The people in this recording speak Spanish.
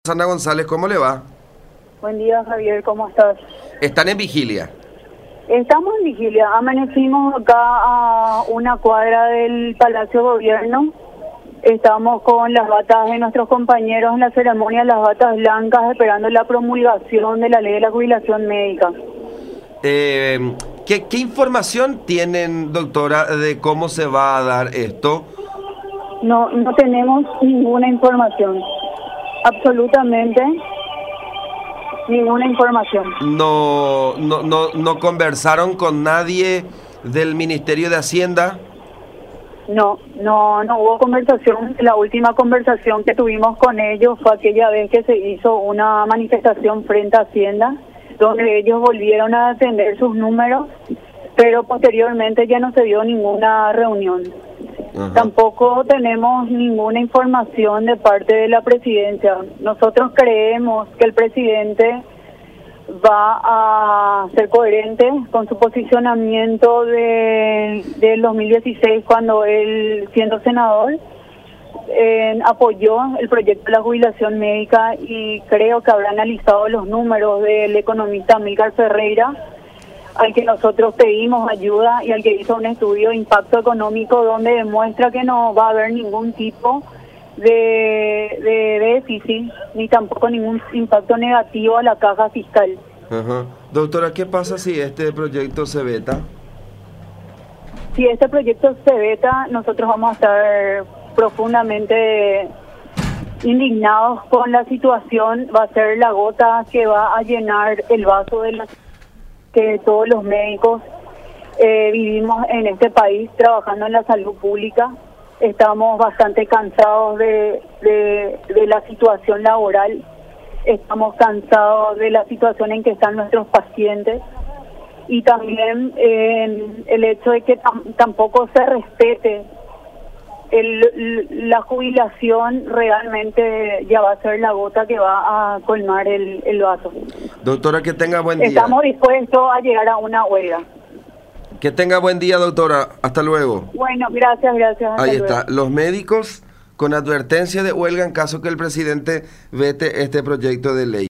Ana González, ¿cómo le va? Buen día, Javier, ¿cómo estás? Están en vigilia. Estamos en vigilia. Amanecimos acá a una cuadra del Palacio Gobierno. Estamos con las batas de nuestros compañeros en la ceremonia, las batas blancas, esperando la promulgación de la ley de la jubilación médica. ¿Qué información tienen, doctora, de cómo se va a dar esto? No tenemos ninguna información. Absolutamente ninguna información. ¿No conversaron con nadie del Ministerio de Hacienda? No hubo conversación. La última conversación que tuvimos con ellos fue aquella vez que se hizo una manifestación frente a Hacienda, donde ellos volvieron a atender sus números, pero posteriormente ya no se dio ninguna reunión. Ajá. Tampoco tenemos ninguna información de parte de la presidencia. Nosotros creemos que el presidente va a ser coherente con su posicionamiento del 2016, cuando él, siendo senador, apoyó el proyecto de la jubilación médica, y creo que habrá analizado los números del economista Amílcar Ferreira, al que nosotros pedimos ayuda y al que hizo un estudio de impacto económico donde demuestra que no va a haber ningún tipo de déficit ni tampoco ningún impacto negativo a la caja fiscal. Ajá. Doctora, ¿qué pasa si este proyecto se veta? Si este proyecto se veta, nosotros vamos a estar profundamente indignados con la situación. Va a ser la gota que va a llenar el vaso de que todos los médicos vivimos en este país trabajando en la salud pública. Estamos bastante cansados de la situación laboral, estamos cansados de la situación en que están nuestros pacientes, y también el hecho de que tampoco se respete la jubilación. Realmente ya va a ser la gota que va a colmar el vaso. Doctora, que tenga buen día. Estamos dispuestos a llegar a una huelga. Que tenga buen día, doctora. Hasta luego. Bueno, gracias. Ahí está. Los médicos con advertencia de huelga en caso que el presidente vete este proyecto de ley.